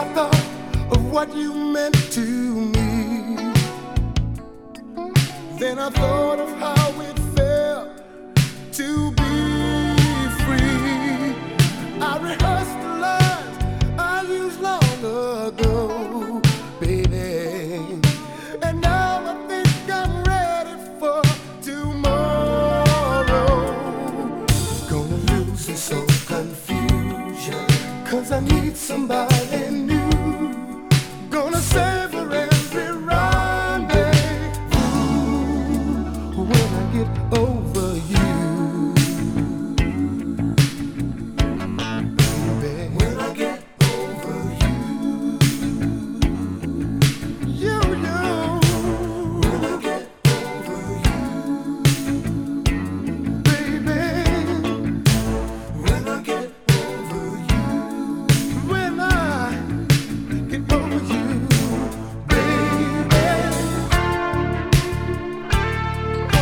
I thought of what you meant to me, then I thought of how it felt to be free. I rehearsed the lines I used long ago, baby, and now I think I'm ready for tomorrow. Gonna lose this soul confusion, 'cause I need somebody new. Gonna savor every rendezvous when I get over you, baby. When I get over you, you. When I get over you, baby. When I get over you, when I get over you, baby. Oh,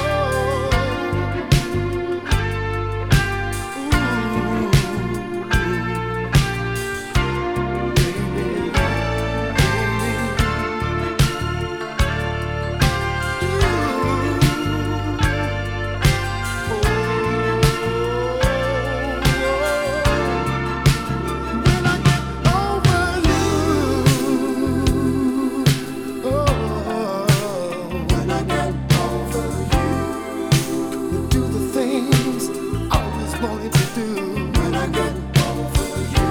do the things I always wanted to do. When I get over you,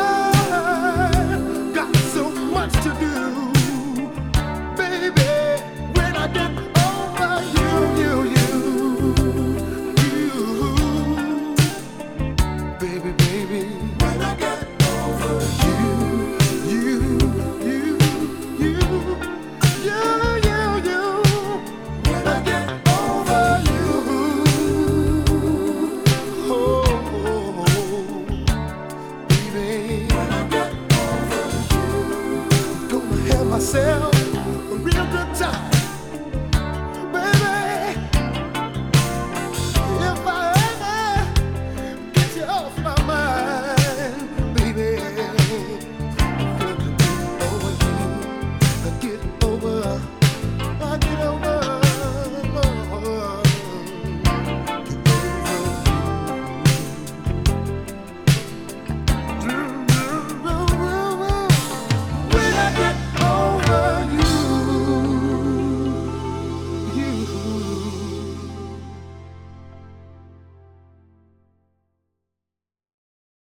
I've got so much to do, baby. When I get over you, baby, baby. When I get over you, you. When I get over you, oh, baby. When I get over you, gonna have myself